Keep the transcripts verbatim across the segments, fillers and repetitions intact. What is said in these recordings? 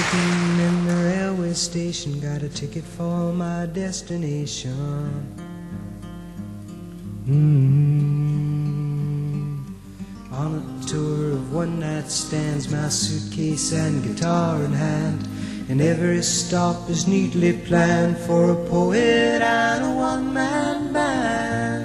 sitting in the railway station, got a ticket for my destination. Mm-hmm. On a tour of one-night stands, my suitcase and guitar in hand, and every stop is neatly planned for a poet and a one-man band.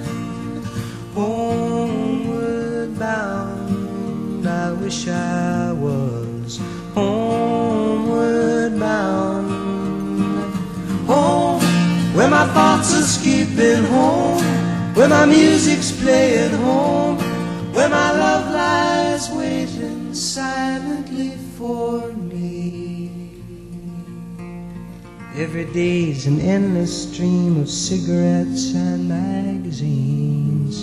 Homeward bound, I wish I was homeward bound. Home, where my thoughts are skipping home, where my music's playing home, where my love lies waiting silently for me. Every day's an endless stream of cigarettes and magazines.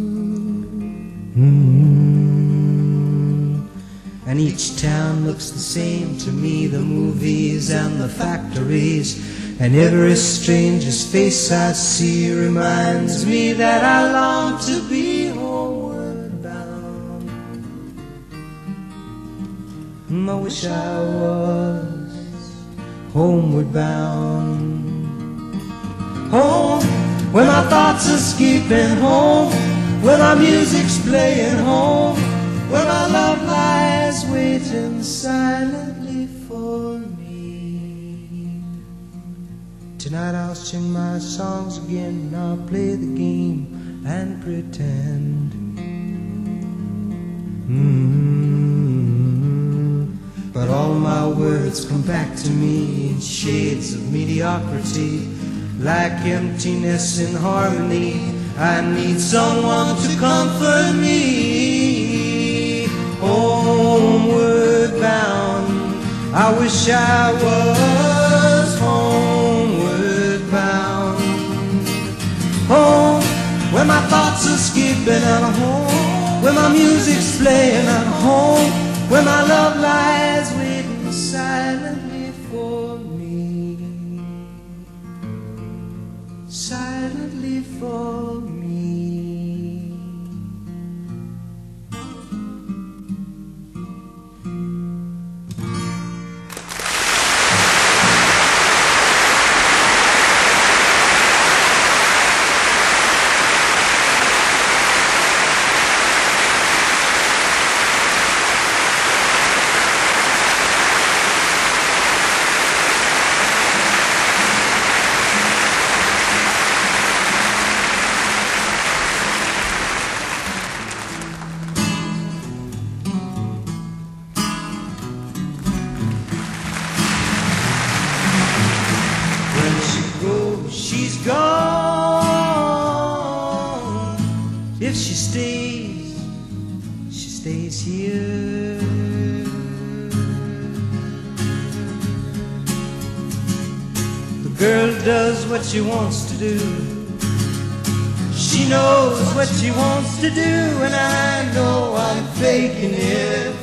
Mm-hmm. And each town looks the same to me, the movies and the factories, and every stranger's face I see reminds me that I long to be homeward bound. I wish I was homeward bound. Home, where my thoughts are escaping home, where my music's playing home, where my love lies waiting silently for me. Tonight I'll sing my songs again, I'll play the game and pretend. Mm-hmm. But all my words come back to me in shades of mediocrity, like emptiness in harmony. I need someone to comfort me. Homeward bound, I wish I was homeward bound. Home, where my thoughts are skipping, and home, where my music's playing, and home, where my love lies waiting silently for me. Silently for me. She's gone. If she stays, she stays here. The girl does what she wants to do. She knows what she wants to do, and I know I'm faking it.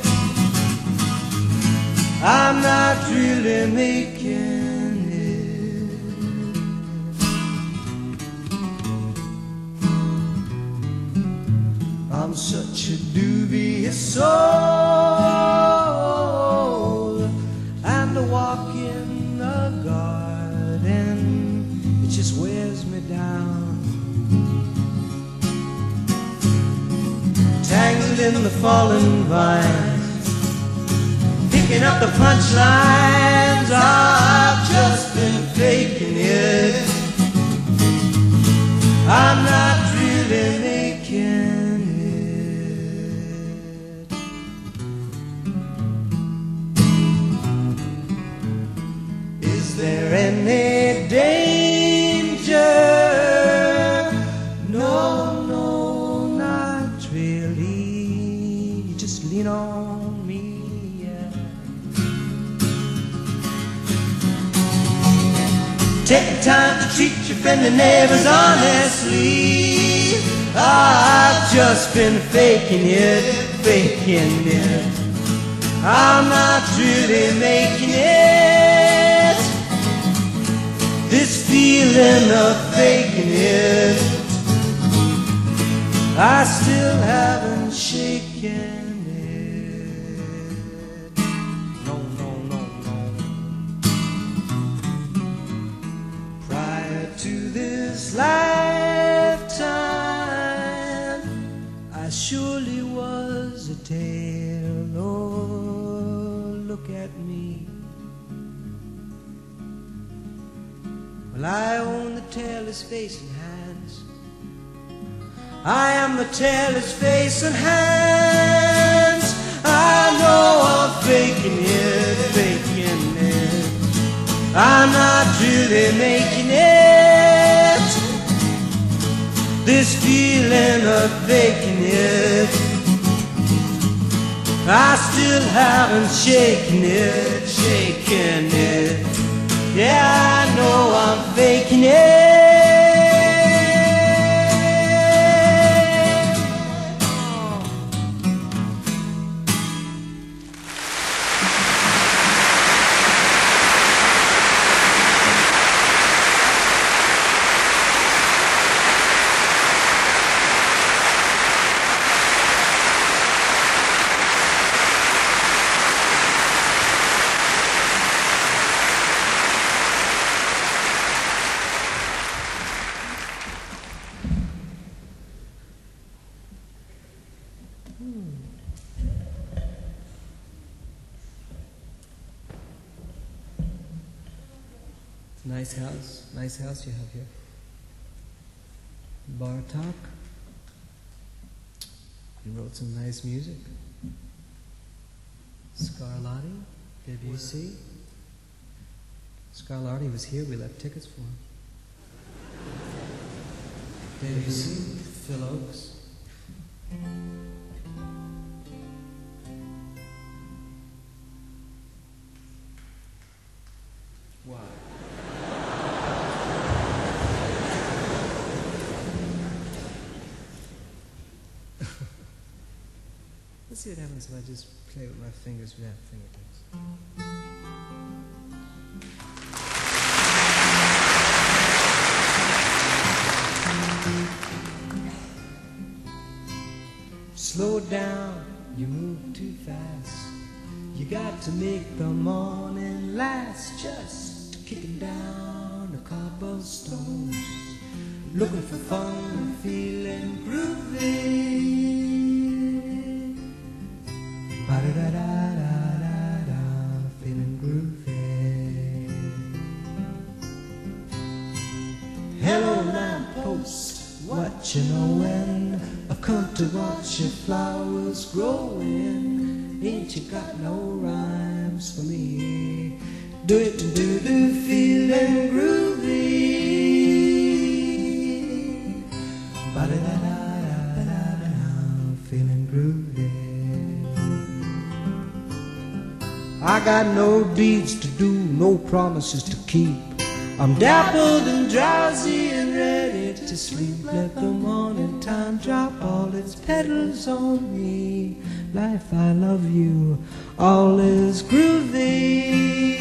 I'm not really making I'm such a dubious soul, and to walk in the garden, it just wears me down. Tangled in the fallen vines, picking up the punchlines, I've just been faking it. I'm not really making Is there any danger? No, no, not really. You just lean on me, yeah. Take the time to treat your friendly neighbors honestly. I've just been faking it, faking it. I'm not really making it. This feeling of faking it, I still haven't shaken it. No, no, no, no. surely was a tale. Oh, look at me. Well, I own the tailless face and hands. I am the tailless face and hands. I know I'm faking it, faking it. I'm not really making it. This feeling of faking it, I still haven't shaken it, shaken it. Yeah, I know I'm faking it. Nice house, nice house you have here. Bartok. He wrote some nice music. Scarlatti, Debussy. Scarlatti was here, we left tickets for him. Debussy, Phil Oakes. Wow. Let's see what happens if I just play with my fingers without fingertips. Slow down, you move too fast. You got to make the morning last. Just kicking down the cobblestones, looking for fun, feeling groovy. Ba-da-da-da-da-da-da, feeling groovy. Hello lamppost, what you knowin'? I've come to watch your flowers growing. Ain't you got no rhymes for me? Do it to do do, feeling groovy. Ba-da-da-da-da-da-da, feeling groovy. I got no deeds to do, no promises to keep. I'm dappled and drowsy and ready to sleep. Let the morning time drop all its petals on me. Life, I love you, all is groovy.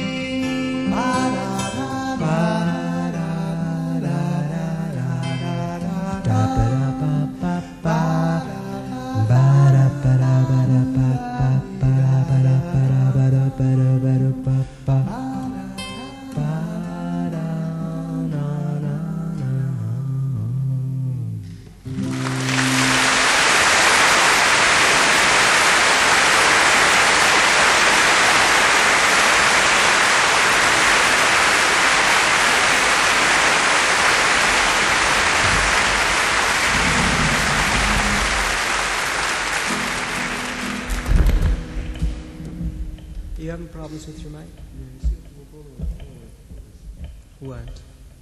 You having problems with your mic? What? How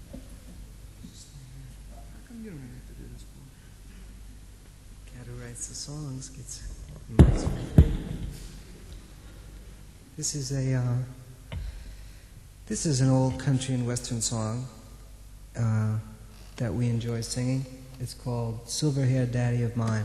come you don't have to do this for? Cat who writes the songs gets mics for free. This is a uh, this is an old country and western song uh, that we enjoy singing. It's called "Silver-Haired Daddy of Mine."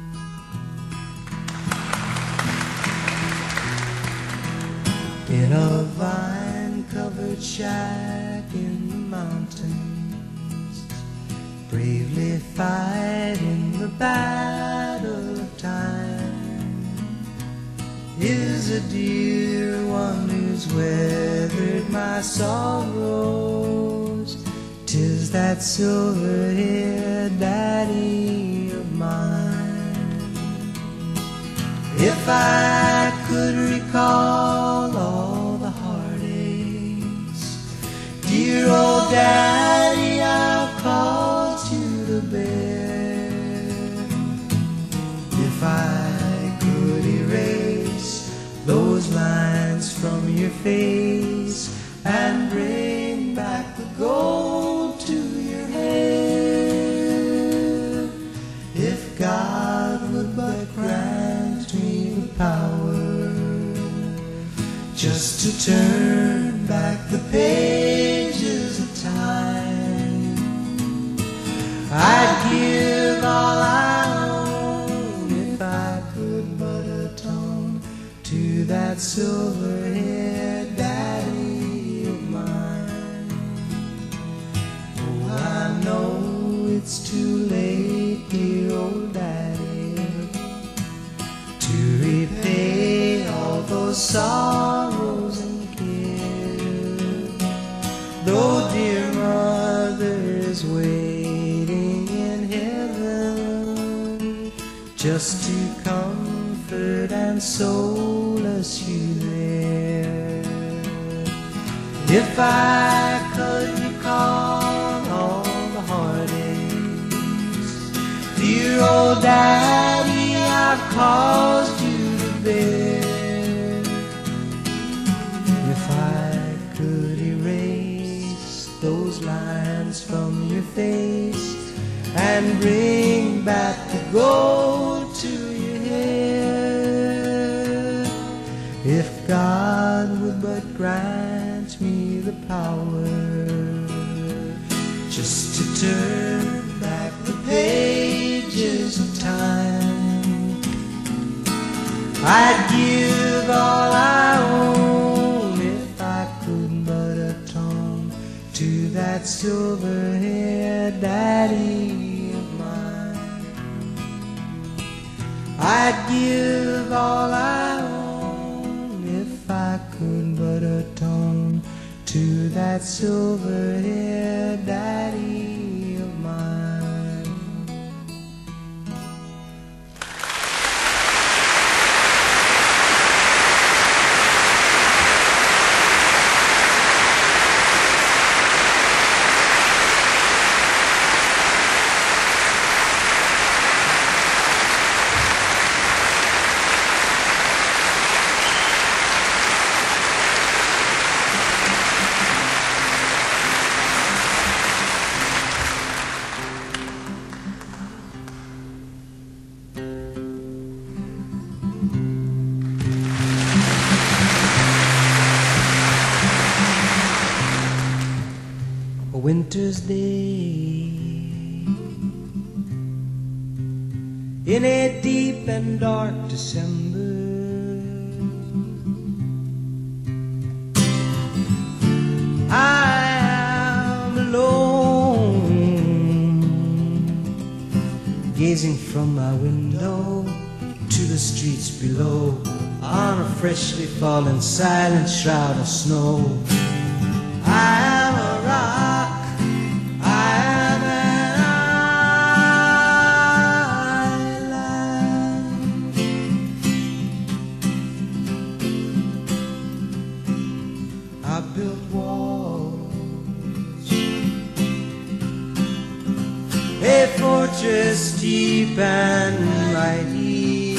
In a vine-covered shack in the mountains, bravely fighting the battle of time, is a dear one who's weathered my sorrows. 'Tis that silver-haired daddy of mine. face and bring back the gold to your hair. If God would but grant me the power just to turn back the pages of time, I'd give all I own if I could but atone to that silver-haired daddy of mine. Oh, I know it's too late, dear old daddy, to repay all those sorrows and cares. Though dear mother is waiting in heaven just to comfort and solace you there. If I could recall all the heartaches, dear old daddy, I've caused you to bear. If I could erase those lines from your face and bring back the gold to your hair, if God would but grant me the power just to turn back the pages of time, I'd give all I own if I could but atone to that silver-haired daddy of mine. I'd give all I own if I could but atone to that silver-haired daddy of mine. A winter's day in a deep and dark December, I am alone, gazing from my window to the streets below on a freshly fallen silent shroud of snow. I am a rock, I am an island. I built walls, a fortress deep and mighty,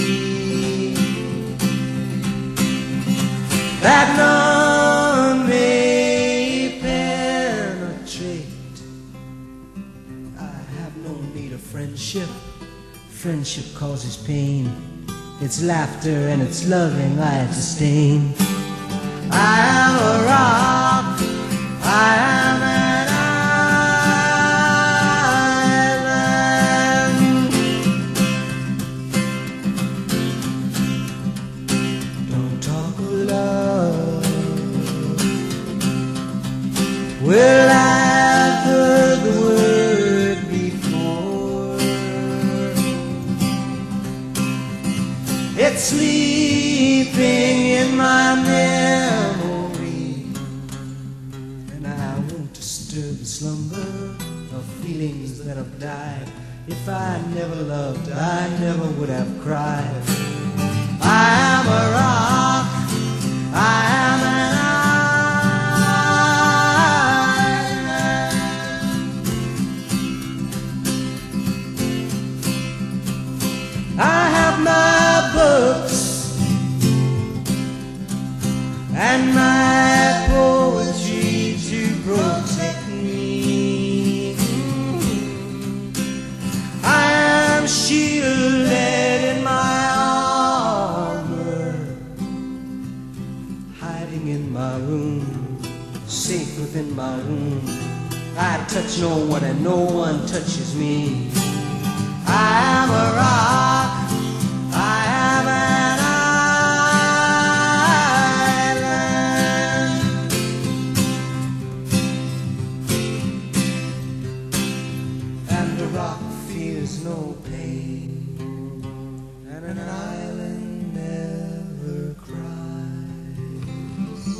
that none may penetrate. I have no need of friendship. Friendship causes pain. It's laughter and it's loving I disdain. I am a rock, I am an island. Don't talk of love, well, I've heard the word before. It's sleeping in my memory, and I won't disturb the slumber of feelings that have died. If I never loved, I never would have cried. I am a rock, I am an island. I have my books and my within my womb. I touch no one and no one touches me. I am a rock, I am an island, and a rock feels no pain, and an island never cries.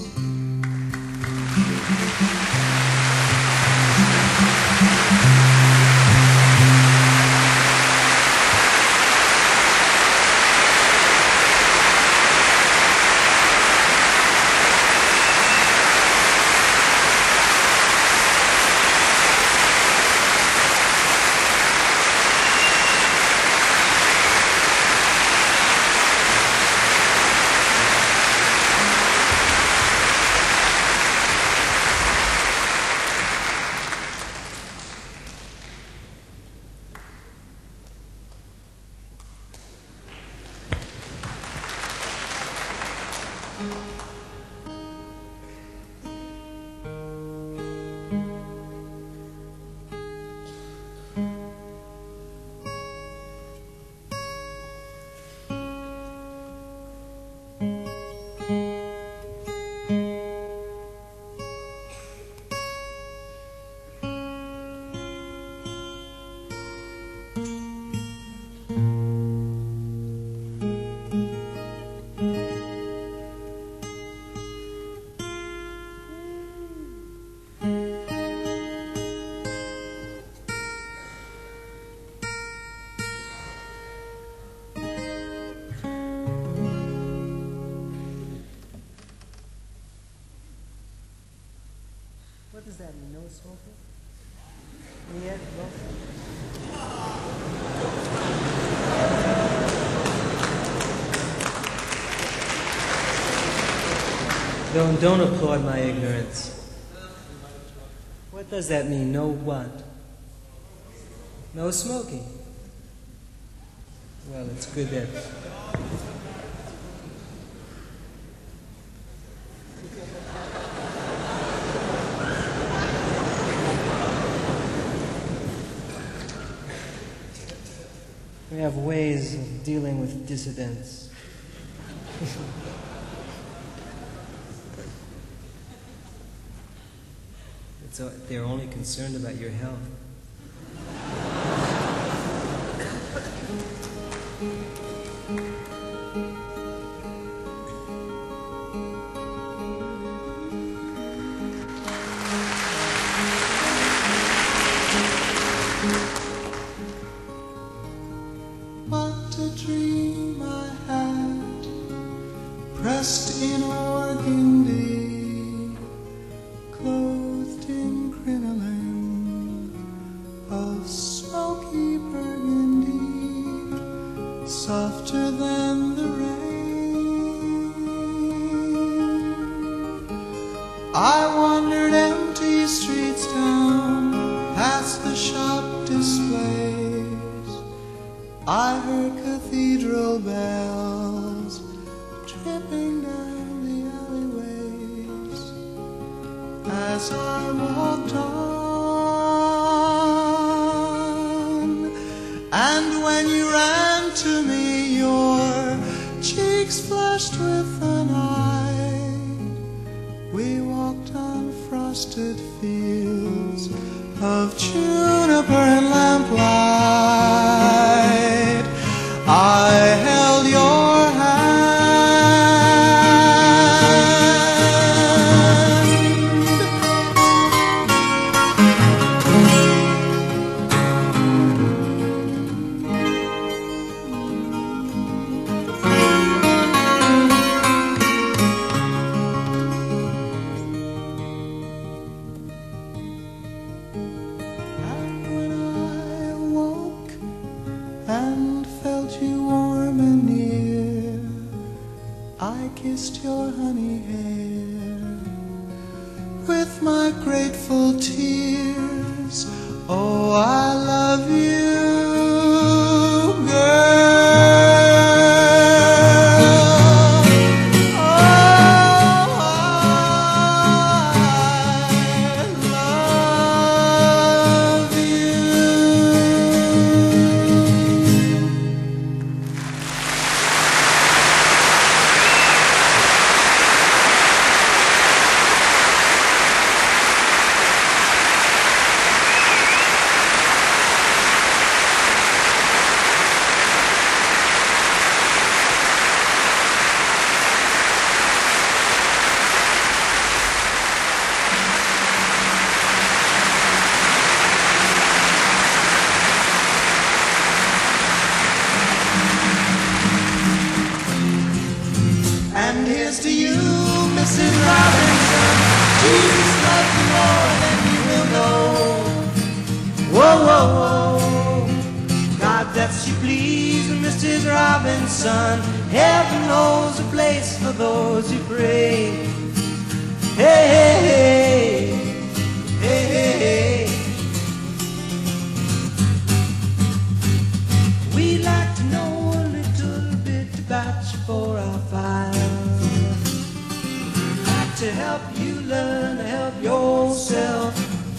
What does that mean? No smoking? Yeah, well. Don't, don't applaud my ignorance. What does that mean? No what? No smoking. Well, it's good that... We have ways of dealing with dissidents. It's a, they're only concerned about your health. What a dream I had, pressed in organdy, clothed in crinoline of smoky burgundy, softer than the rain. I wandered empty streets down, past the shop displays. I heard cathedral bells tripping down the alleyways as I walked on. And when you ran to me, your cheeks flushed with the night. We walked on frosted fields of juniper and lamplight. I held your And when I awoke and felt you warm and near, I kissed your honey hair with my grateful tears. Oh, I love you, girl. Oh, I Missus Robinson, Jesus loves you more than you will know. Whoa, whoa, whoa. God bless you, please, Missus Robinson. Heaven holds a place for those who pray. Hey, hey, hey, hey, hey, hey. We'd like to know a little bit about you for our file. Like to help you learn to help yourself.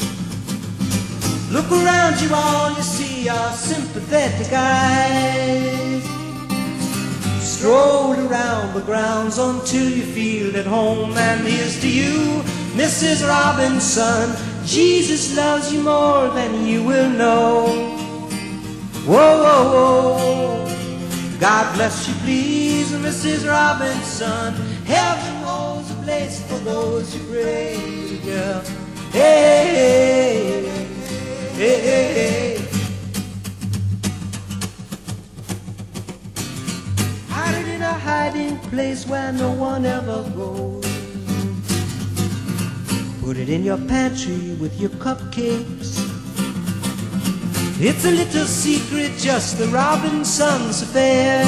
Look around you, all you see are sympathetic eyes. Stroll around the grounds until you feel at home. And here's to you, Missus Robinson, Jesus loves you more than you will know. Whoa, whoa, whoa. God bless you, please, Missus Robinson. Heaven holds a place for those who pray. Yeah. Hey, hey, hey, hey, hey. Hide it in a hiding place where no one ever goes. Put it in your pantry with your cupcakes. It's a little secret, just the Robinsons' affair.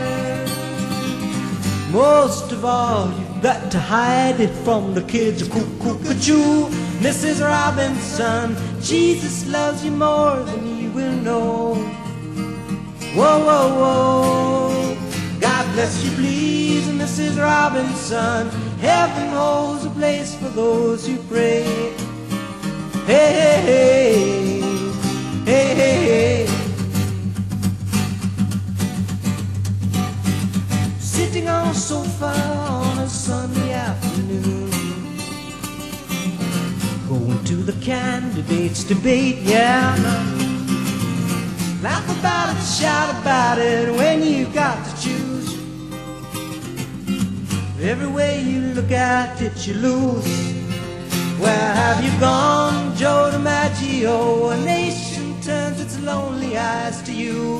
Most of all, you've got to hide it from the kids. Cuckoo-cuckoo, Missus Robinson, Jesus loves you more than you will know. Whoa, whoa, whoa. God bless you, please, Missus Robinson. Heaven holds a place for those who pray. Hey, hey, hey. Hey, hey, hey. Sitting on a sofa on a Sunday afternoon, going to the candidates' debate, yeah. Laugh about it, shout about it when you got to choose. Every way you look at it, you lose. Where have you gone, Joe DiMaggio? A nation turns its lonely eyes to you.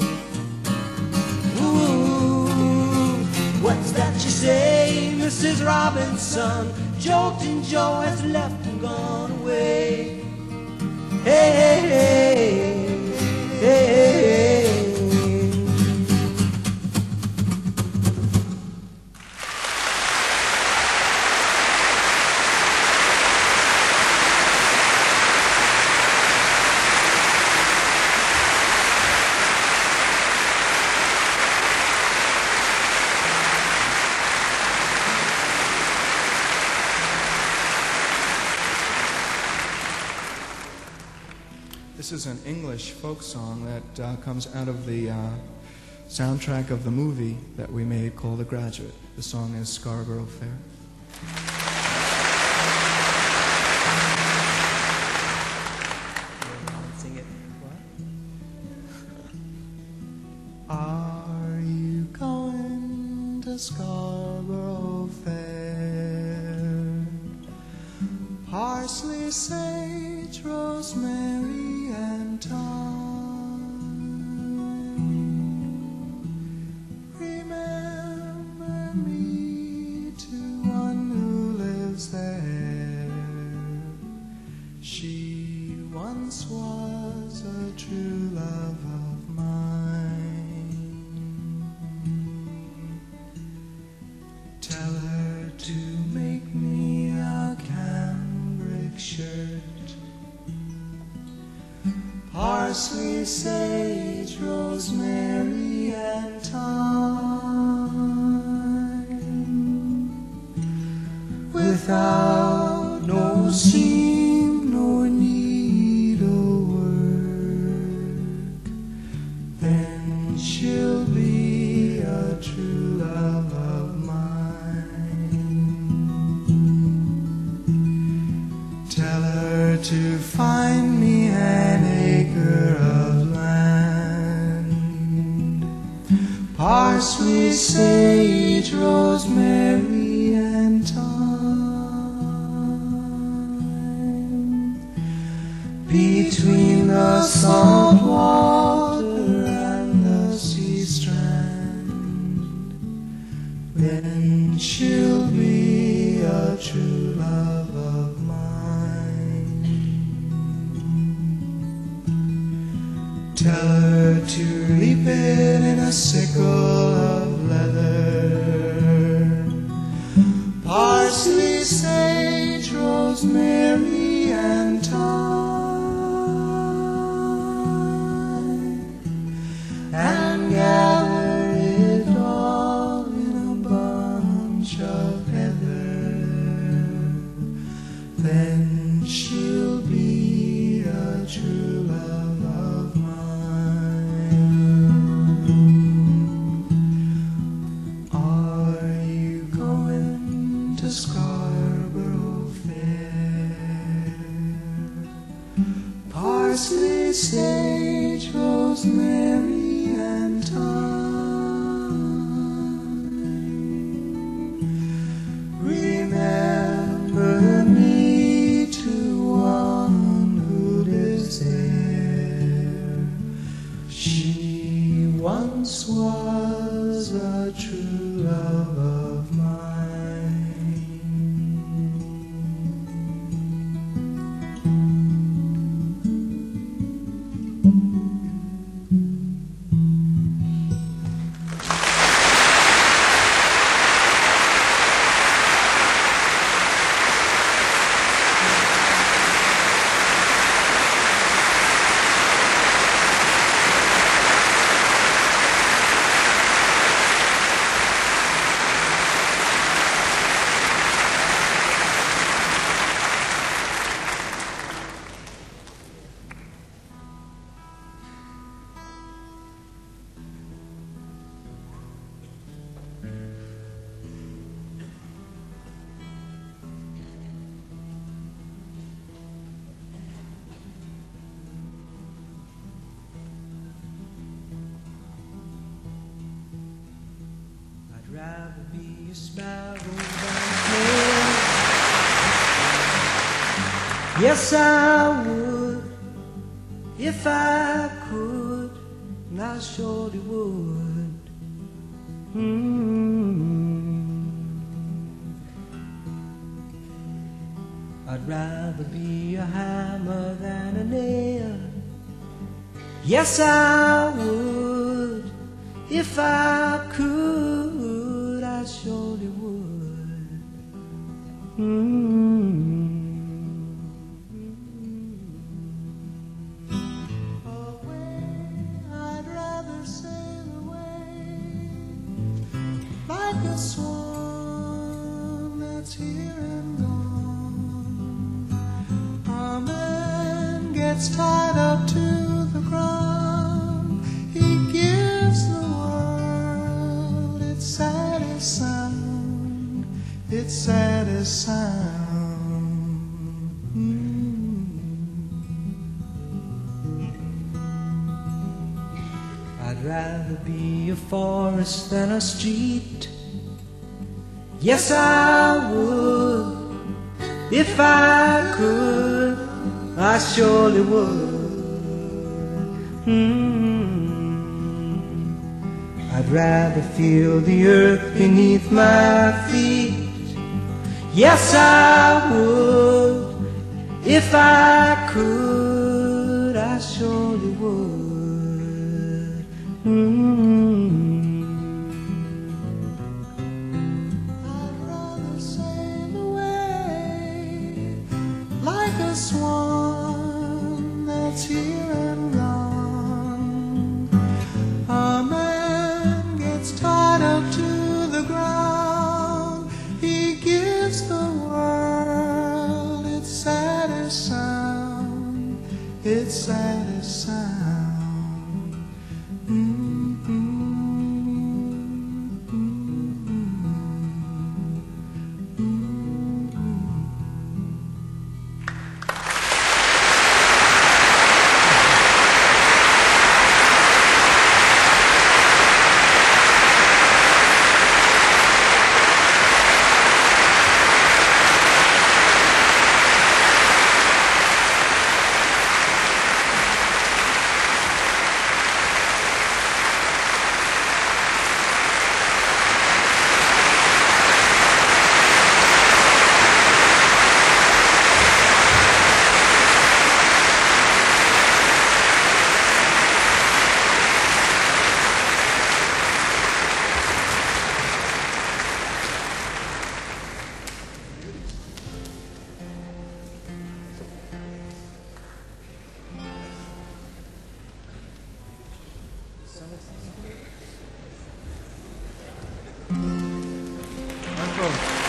Ooh, what's that you say, Missus Robinson? Jolting Joe has left and gone away. Hey, hey, hey, hey, hey, hey. This is an English folk song that uh, comes out of the uh, soundtrack of the movie that we made called The Graduate. The song is Scarborough Fair. Sing it. What? Are you going to Scarborough Fair? Parsley, sage, rosemary, and thyme. Remember me to one who lives there. She once was a true love of mine. Tell her to make me a cambric shirt. Parsley, sage, rosemary, and thyme. Without no seam nor needlework, then she'll be a true love of mine. Tell her to find me an acre of land, parsley, sage, rosemary, and thyme, between the salt water and the sea strand. Then she'll be a true love of mine. Tell her to reap it in a sickle of leather. Parsley, sage, rosemary, and thyme, and gather it all in a bunch of heather. Then she'll be a true love of mine. Are you going to Scarborough Fair? Parsley, sage, rosemary, and thyme. Remember me to one who lives there. She once was a true love of mine. I'd rather be a sparrow than a hare. Yes, I would, if I could, and I surely would. Mm. I'd rather be a hammer than a nail. Yes, I would, if I could, I surely would. Mm. Away, I'd rather sail away like a swan that's here and gone. A man gets tied up to the ground. He gives the world its saddest sound, its saddest sound. Mm. I'd rather be a forest than a street. Yes, I would, if I could, I surely would. Mm. I'd rather feel the earth beneath my feet. Yes, I would, if I could, I surely would. Mm. I'd rather sail away like a swan that's here and gone. A man gets tied up to the ground. He gives the world its saddest sound, its saddest sound. Mm-hmm. Wonderful.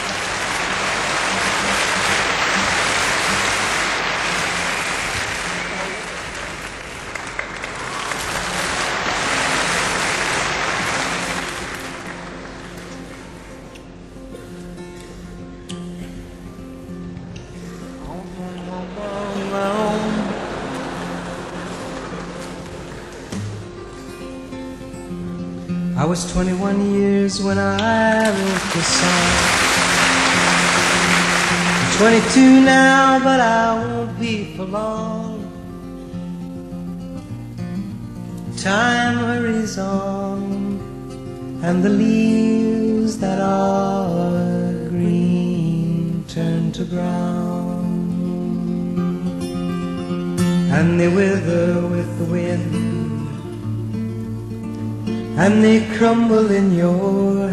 I was twenty-one years when I wrote this song. I'm twenty-two now, but I won't be for long. Time hurries on, and the leaves that are green turn to brown, and they wither with the wind, and they crumble in your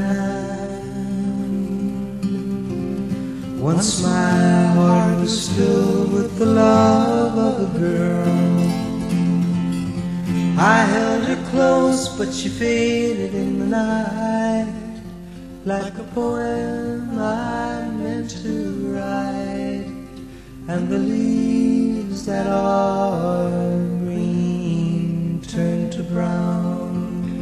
hand. Once my heart was filled with the love of a girl. I held her close, but she faded in the night, like a poem I meant to write. And the leaves that are green turn to brown,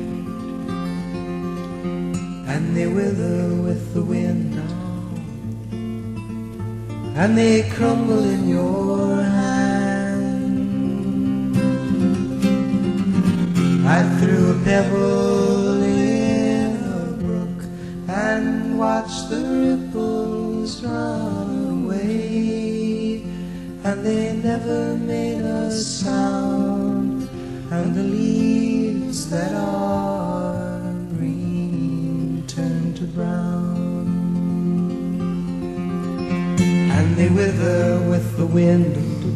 and they wither with the wind, and they crumble in your hand. I threw a pebble in a brook and watched the ripples run away, and they never made a sound, and the leaves that are green turn to brown, and they wither with the wind,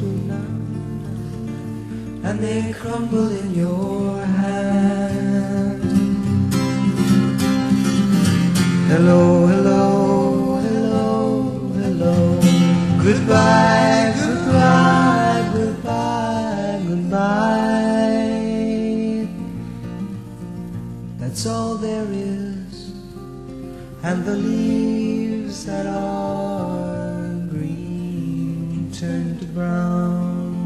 and they crumble in your hand. Hello, hello, hello, hello. Goodbye, goodbye, goodbye, goodbye. That's all there is, and the leaves that are green turn to brown.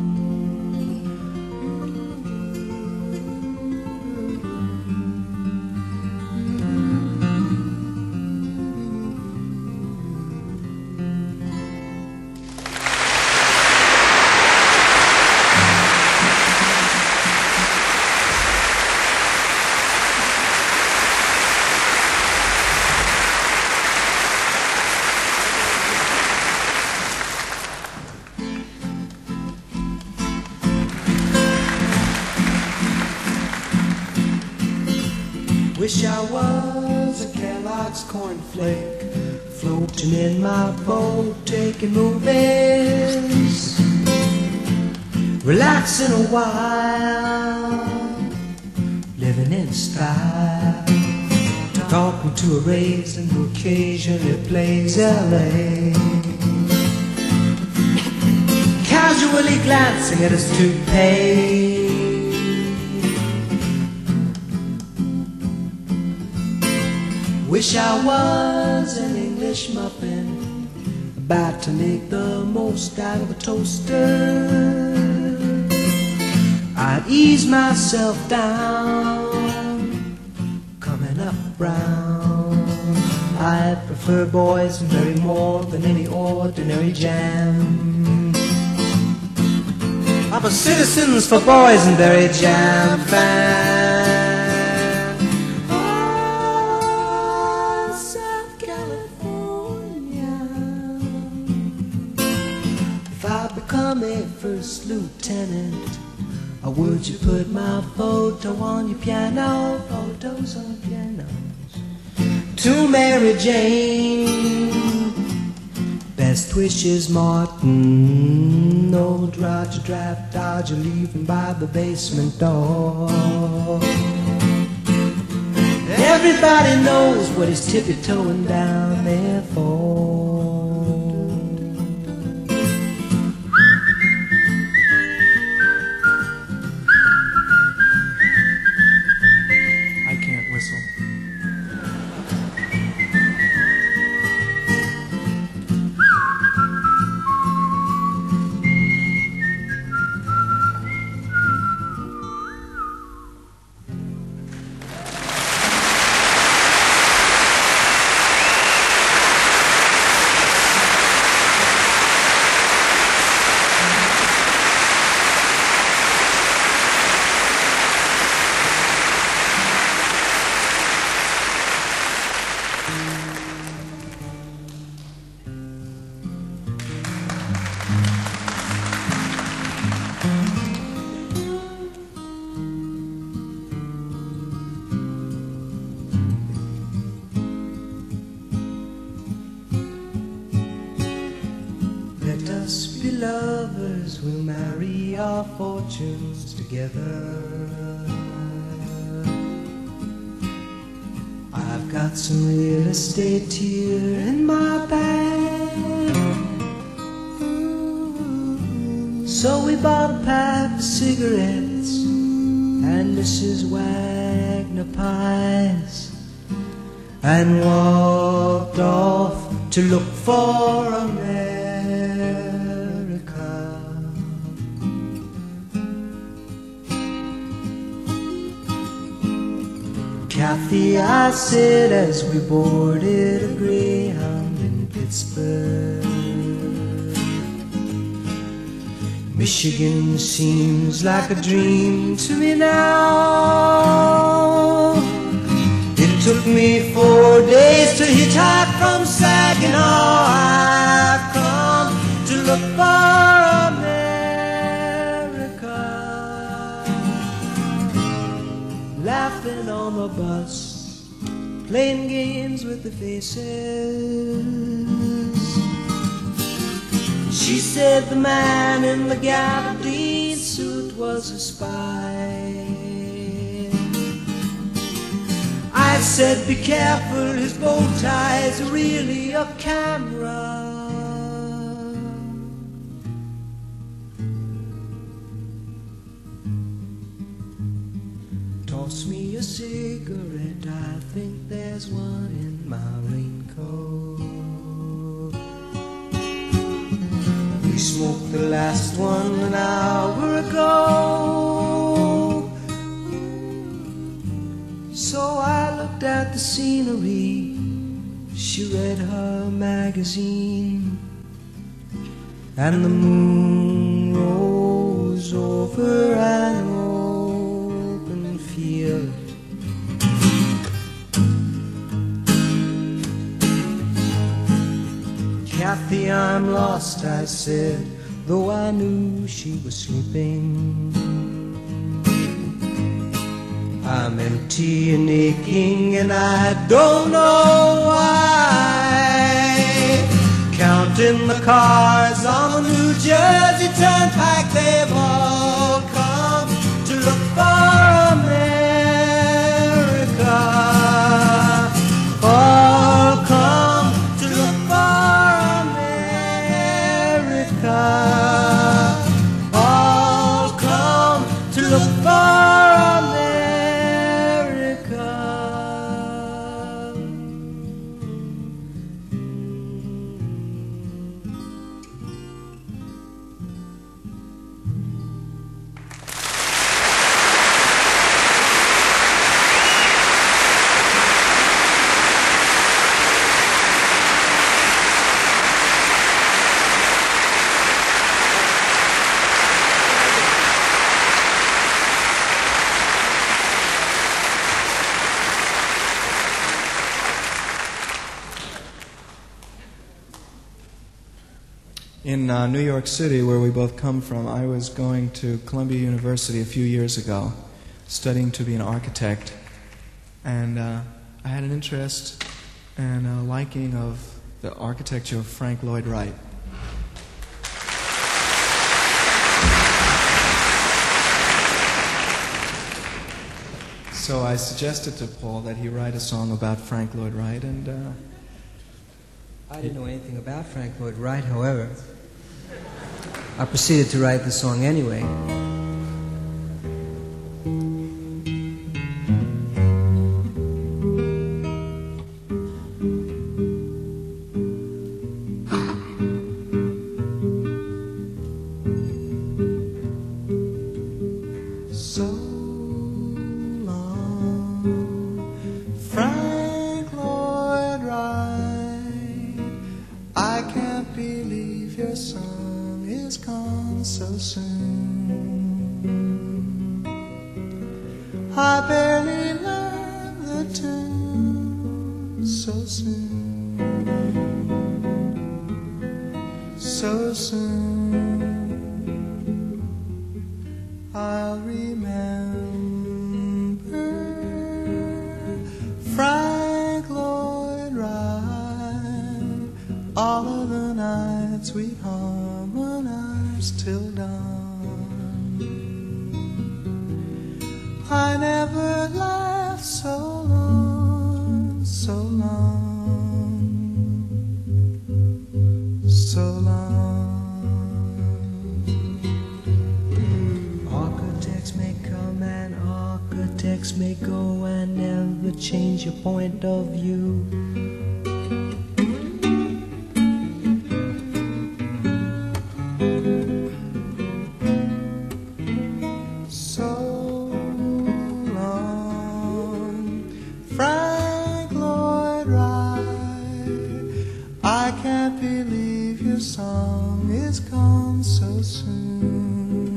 Wish I was a Kellogg's cornflake, floating in my boat, taking movies, relaxing a while, living in style, talking to a raisin who occasionally plays L A, casually glancing at his toupee. Wish I was an English muffin, about to make the most out of a toaster. I'd ease myself down, coming up brown. I'd prefer boysenberry more than any ordinary jam. I'm a Citizens for Boysenberry Jam fan. Become a first lieutenant, or would you put my photo on your piano? Photos on pianos. To Mary Jane, best wishes, Martin. Old Roger Draft Dodger leaving by the basement door. Everybody knows what he's tippy-toeing down there for. be lovers, we'll marry our fortunes together. I've got some real estate here in my bag. So we bought a pack of cigarettes and Missus Wagner pies, and walked off to look for America. Kathy, I said as we boarded a Greyhound in Pittsburgh, Michigan seems like a dream to me now. It took me four days to hitchhike from Saginaw. I've come to look for America. Laughing on the bus, playing games with the faces. She said the man in the gabardine suit was a spy. I said, be careful, his bow tie is really a camera. Toss me a cigarette, I think there's one in my raincoat. We smoked the last one an hour ago. So I looked at the scenery, she read her magazine, and the moon rose over an open field. Kathy, I'm lost, I said, though I knew she was sleeping. I'm empty and aching and I don't know why. Counting the cars on the New Jersey Turnpike, they've all come to look for America. All come to look for America. All come to look for America. In uh, New York City, where we both come from, I was going to Columbia University a few years ago, studying to be an architect. And uh, I had an interest and a liking of the architecture of Frank Lloyd Wright. So I suggested to Paul that he write a song about Frank Lloyd Wright, and uh, I didn't know anything about Frank Lloyd Wright, however. I proceeded to write the song anyway. So long, Frank Lloyd Wright, I can't believe your song is gone so soon. I barely learned the tune so soon, so soon. I'll remember Frank Lloyd Wright, all of the nights we harmonized. nights till dawn. I never laughed so long, so long, so long. Architects may come and architects may go and never change your point of view. Song is gone so soon.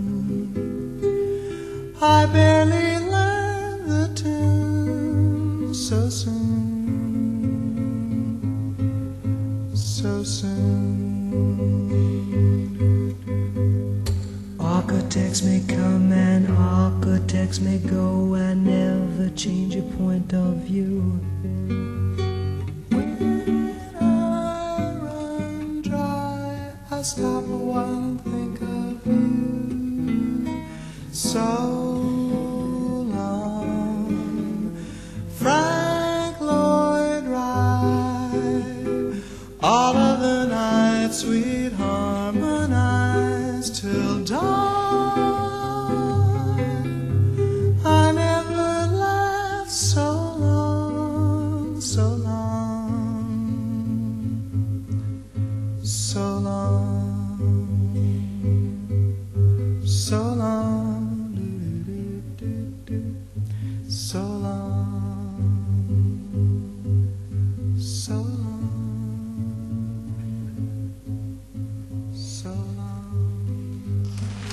I barely learned the tune so soon, so soon. Architects may come and architects may go and never change your point of view. I stop a while and think of you. So long, Frank Lloyd Wright. All of the nights we'd harmonize till dawn. I never laughed so long, so long, so long. So long, do, do, do, do. So long, so long, so long.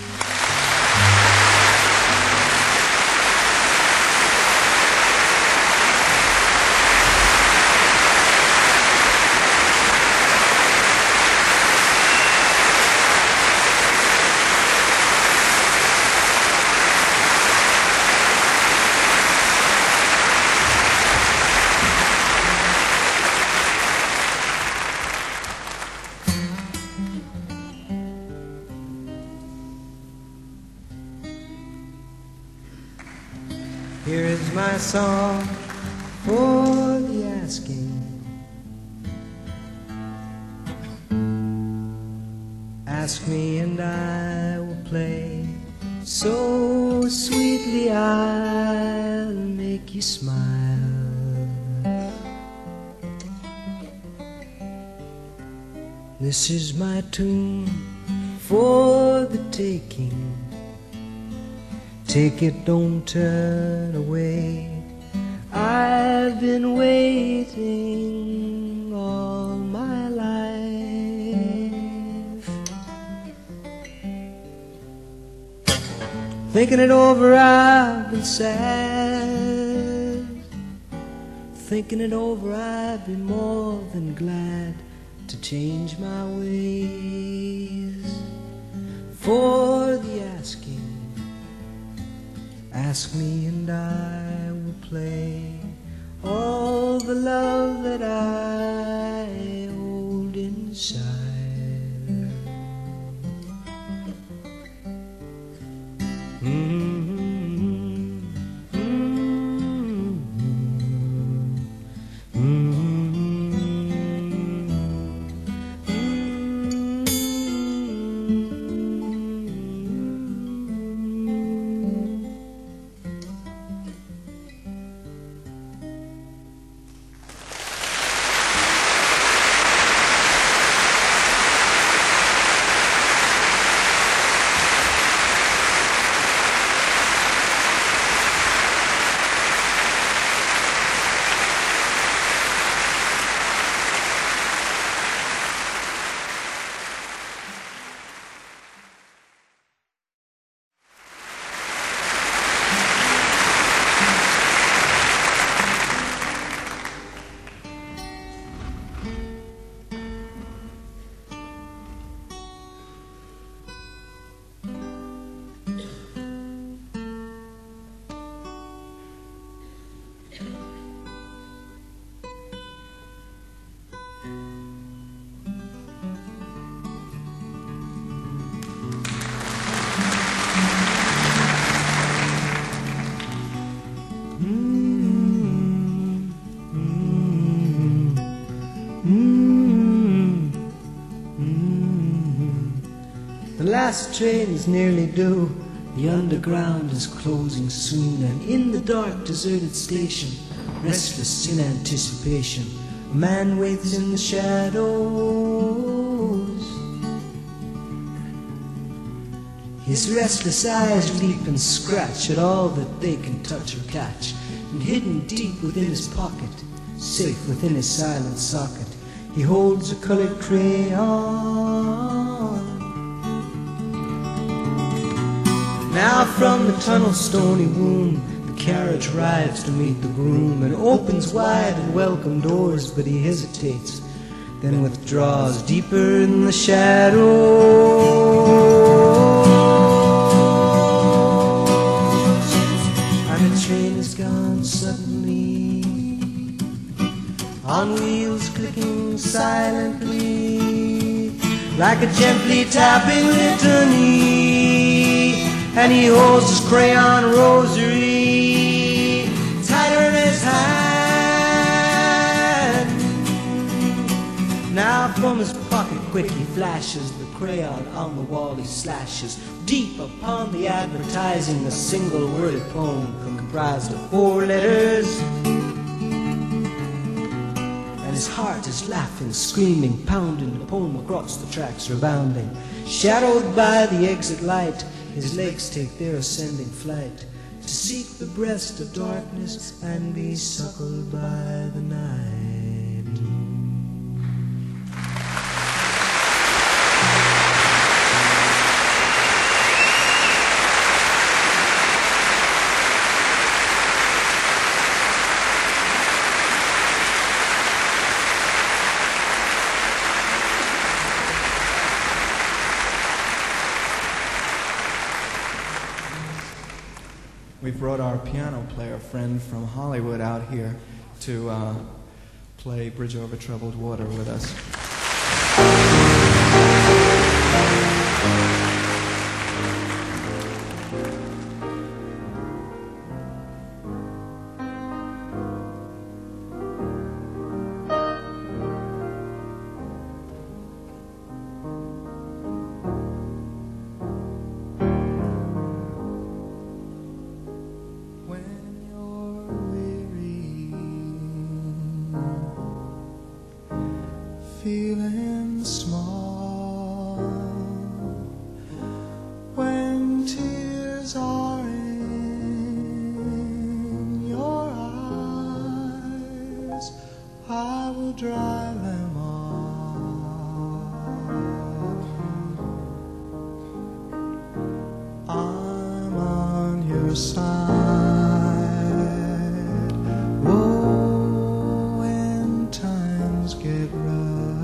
Here is my song for the asking. Ask me and I will play so sweetly I'll make you smile. This is my tune for the taking. Take it, don't turn away. I've been waiting all my life. Thinking it over, I've been sad. Thinking it over, I've been more than glad to change my ways. For the asking, ask me and I will play all the love that I hold inside. Mm-hmm. last train is nearly due. The underground is closing soon, and in the dark, deserted station, restless in anticipation, a man waits in the shadows. His restless eyes leap and scratch at all that they can touch or catch, and hidden deep within his pocket, safe within his silent socket, he holds a colored crayon. Now from the tunnel's stony womb, the carriage rides to meet the groom, and opens wide and welcome doors, but he hesitates, then withdraws deeper in the shadows. And the train is gone suddenly, on wheels clicking silently, like a gently tapping litany. And he holds his crayon rosary tighter in his hand. Now from his pocket quick he flashes the crayon on the wall he slashes. Deep upon the advertising, a single worded poem comprised of four letters. And his heart is laughing, screaming, pounding, the poem across the tracks rebounding. Shadowed by the exit light, his legs take their ascending flight to seek the breast of darkness and be suckled by the night. We brought our piano player friend from Hollywood out here to uh, play Bridge Over Troubled Water with us. Feeling small when tears are in your eyes, I will dry them off. I'm on your side. Oh, when times get rough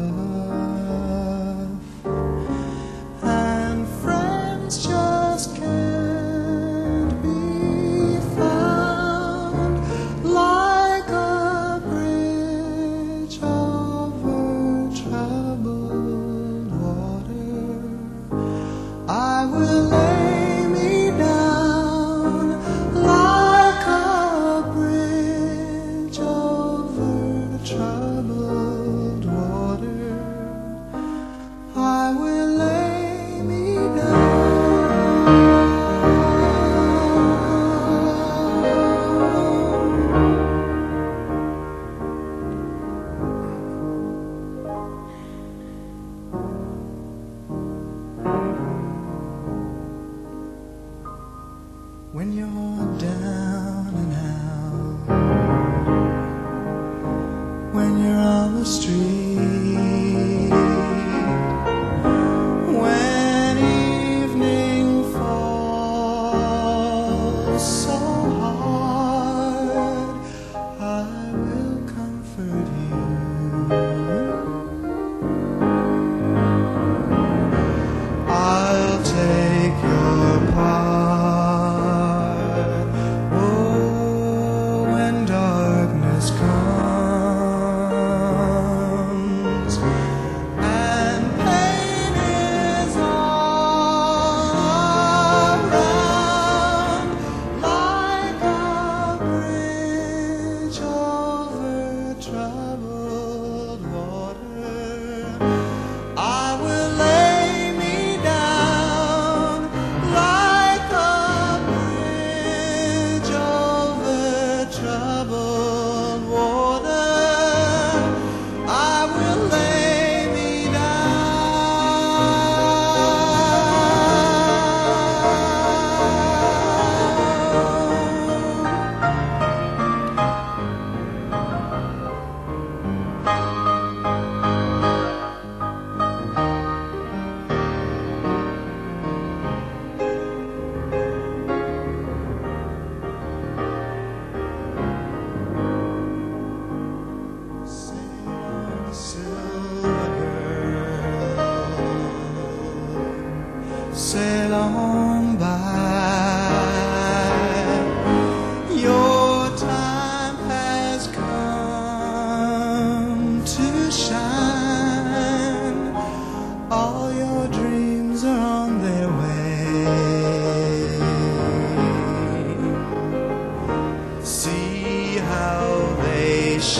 and friends just can't be found, like a bridge over troubled water, I will lay me down like a bridge over troubled water. I will lay me down. When you're down and out, when you're on the street, when evening falls so hard, I will comfort you. I'll take your part. Oh, when darkness comes,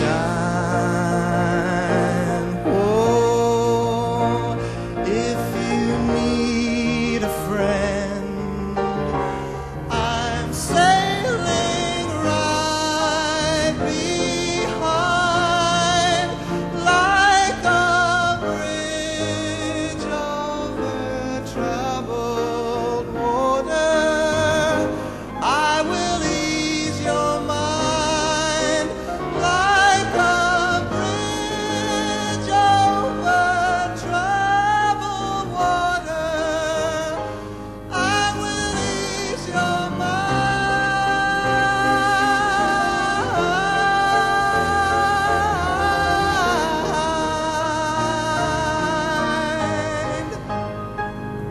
shine. Oh, if you need a friend, I'm sailing right behind, like a bridge over troubled water. I will ease your mind, like a bridge over troubled water. I will ease your mind.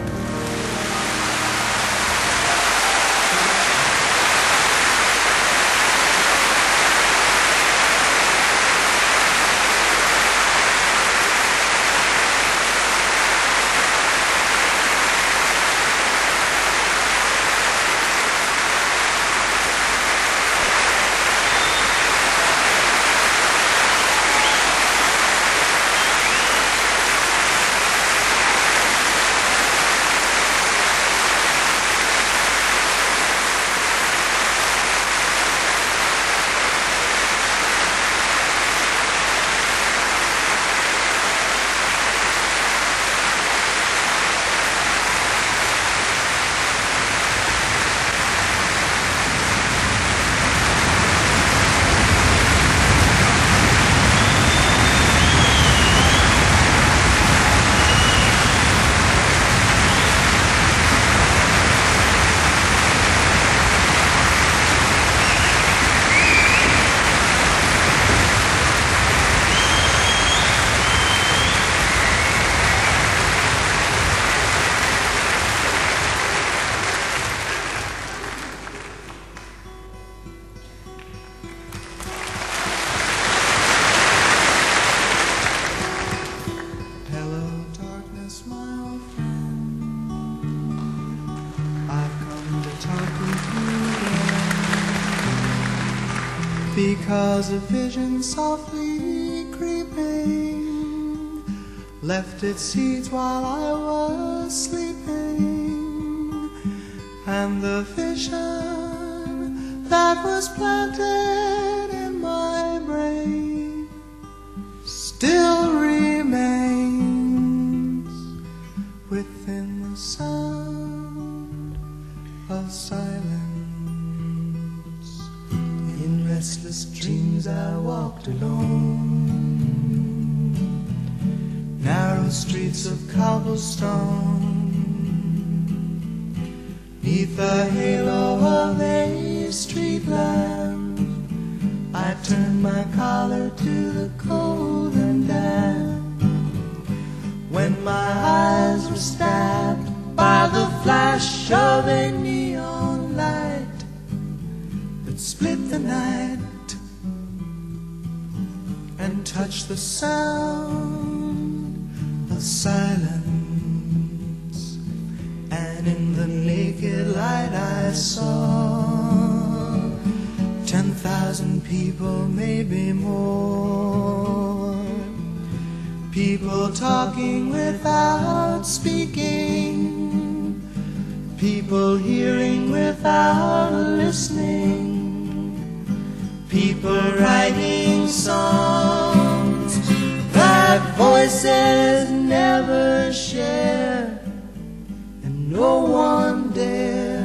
Hello, darkness, my old friend. I've come to talk with you again, because a vision softly creeping left its seeds while I was sleeping, and the vision that was planted in my brain still remains within the sound of silence. In restless dreams I walked alone, narrow streets of cobblestone, neath the halo of a street lamp. I turned my collar to the cold and damp, when my eyes were stabbed by the flash of a neon light that split the night and touched the sound of silence. And in the naked light I saw ten thousand people, maybe more, people talking without speaking, people hearing without listening, people writing songs that voices never share, and no one dare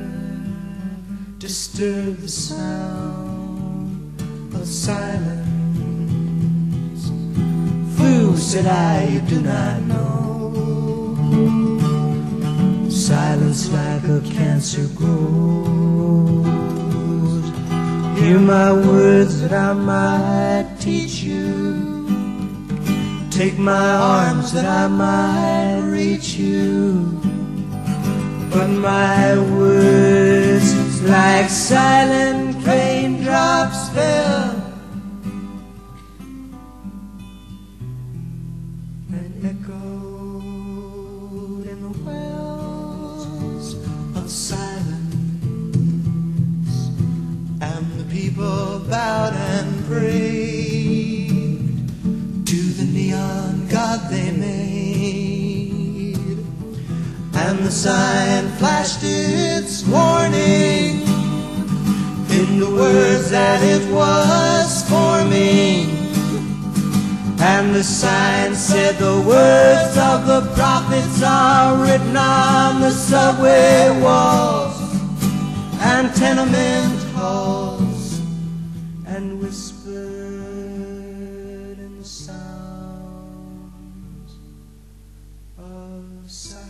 disturb the sound of silence. Fool, said I, you do not know, silence like a cancer grows. Hear my words that I might teach you, take my arms that I might reach you, but my words like silent raindrops fell and echoed in the wells of silence, and the people bowed and prayed. sign flashed its warning in the words that it was forming. And the sign said the words of the prophets are written on the subway walls and tenement halls, and whispered in the sounds of silence.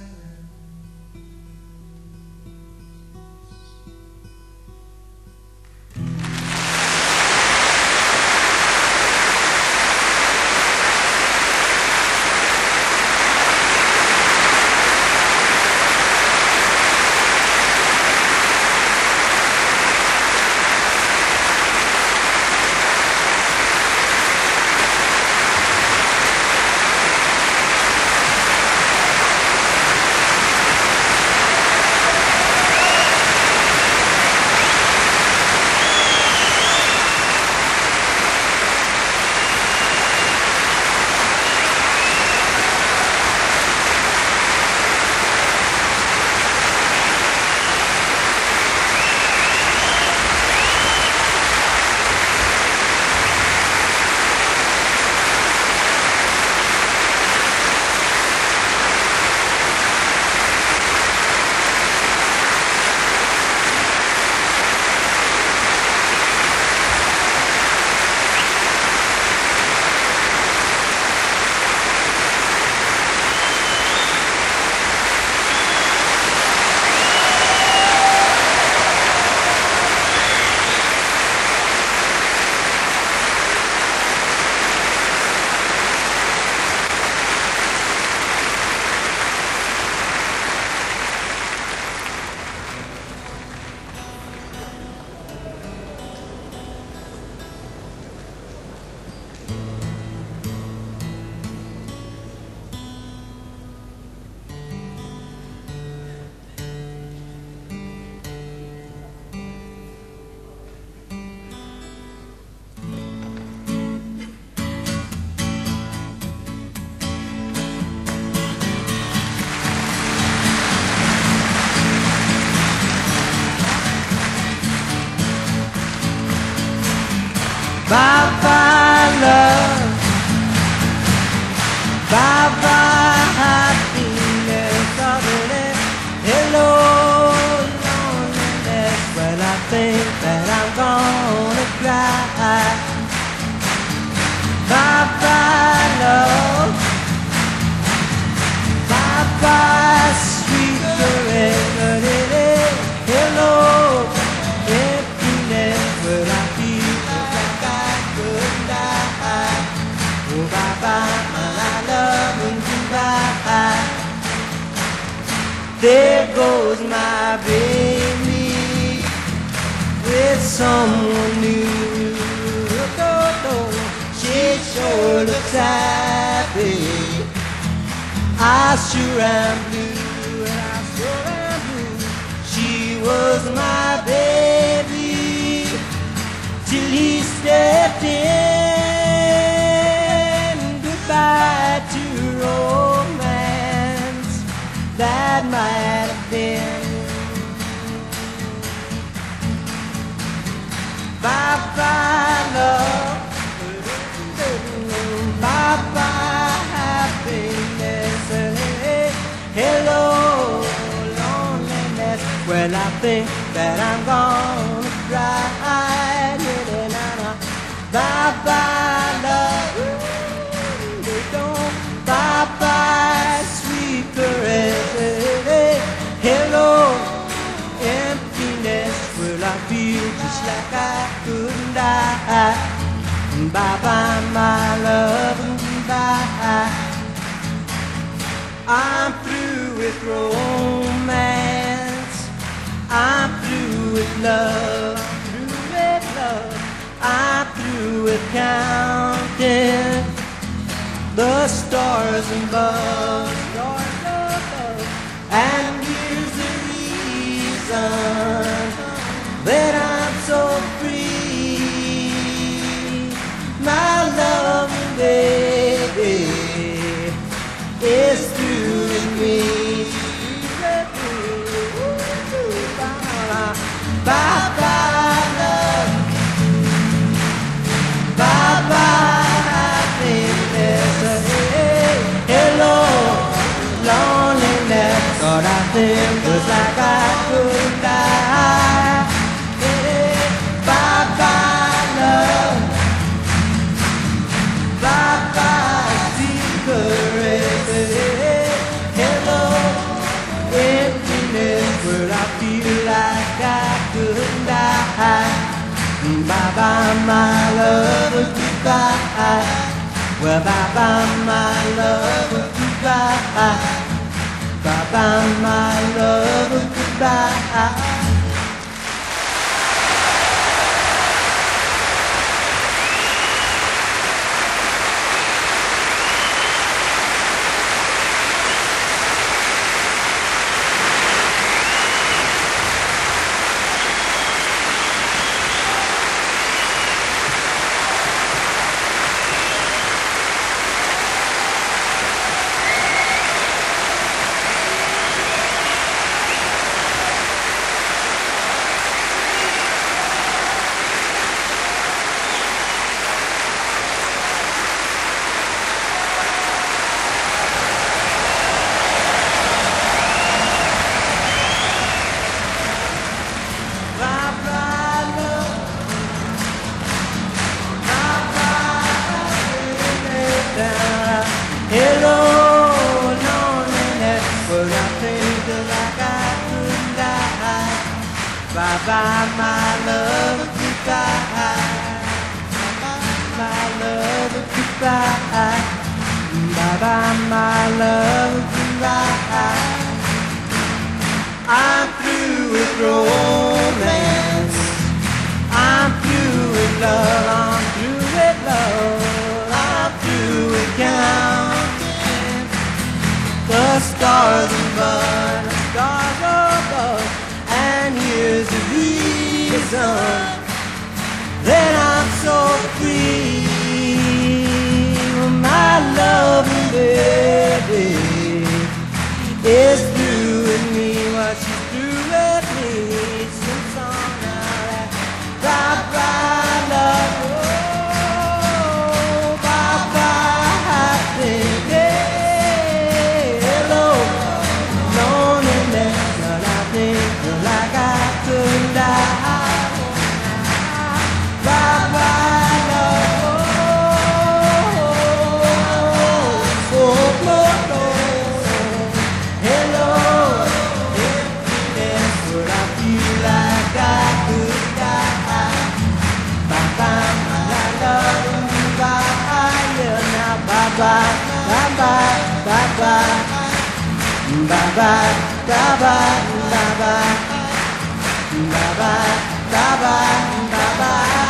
Bye-bye love, bye-bye happiness, hello loneliness. Well, I think that I'm gonna cry. Bye-bye love, bye-bye sweet caress, hello emptiness. Well, I feel bye-bye, my love, and goodbye. There goes my baby with someone new. She sure looks happy. I sure am blue, and I sure am blue. She was my baby till he stepped in. Goodbye to romance that might have been. Bye-bye love, bye-bye happiness, hello loneliness. Well, I think that I'm gonna cry. Bye-bye love, bye-bye sweet caress, hello emptiness. Well, I feel just like I couldn't die. Bye-bye my love, bye. I'm through with romance, I'm through with love, through with love. I'm through with counting the stars above, stars above. And here's the reason that I'm so free. My love, baby, is through with me. Bye-bye, my love, goodbye. Well, bye-bye, my love, goodbye. Bye-bye, my love, goodbye. Hello, loneliness, but I think like I could die. Bye-bye, my love, goodbye. My love, goodbye. Bye-bye, my love, goodbye. I'm through with romance. I'm through with love. I'm through with love. I'm through with counting the stars above, the stars above. And here's the reason that I'm so free. My love, baby, is through with me. What she's through with me. Some song now that bye-bye love. Oh, bye-bye baby. Hello, loneliness, but I think like I could die. Bye-bye love. Oh, oh, oh, oh. Hello, emptiness, but I feel like I could die. Bye-bye, my love, bye-bye, yeah, now bye-bye, bye-bye, bye-bye, bye-bye, bye-bye, bye-bye, bye-bye, bye-bye, bye-bye.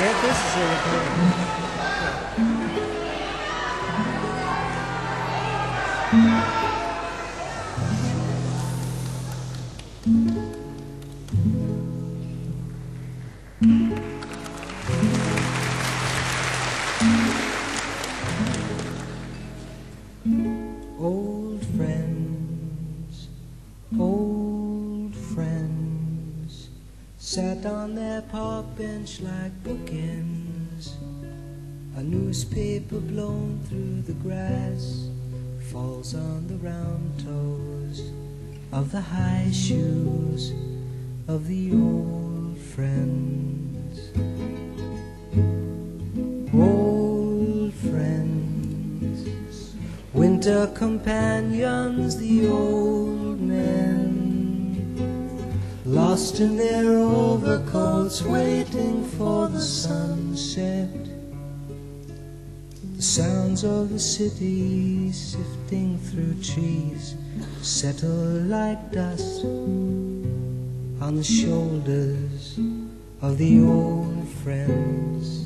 Get this is a recording. Old friends, old friends, sat on their park bench like bookends. A newspaper blown through the grass falls on the round toes of the high shoes of the old friends. Old friends, winter companions, the old men, lost in their overcoats, waiting for the sunset. The sounds of the city sifting through trees settle like dust on the shoulders of the old friends.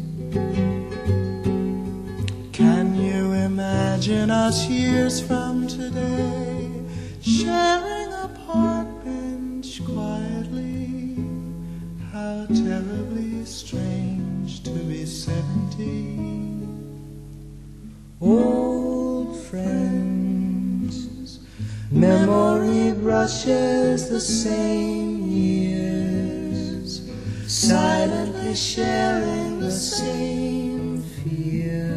Can you imagine us years from today, sharing a park bench quietly? How terribly strange to be seventeen. Old friends, memory brushes the same years, silently sharing the same fear.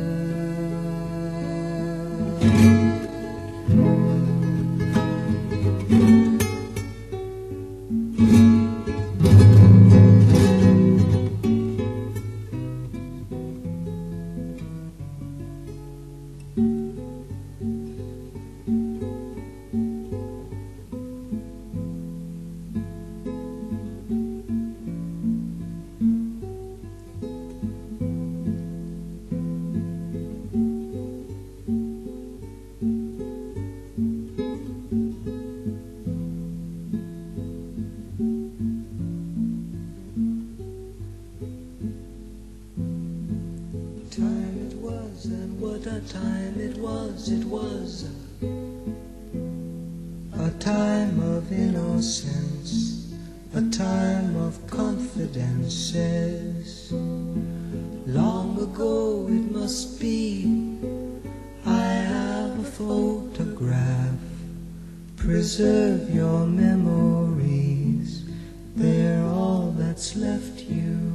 Time it was, and what a time it was, it was a time of innocence, a time of confidences. Long ago it must be, I have a photograph. Preserve your memories, they're all that's left you.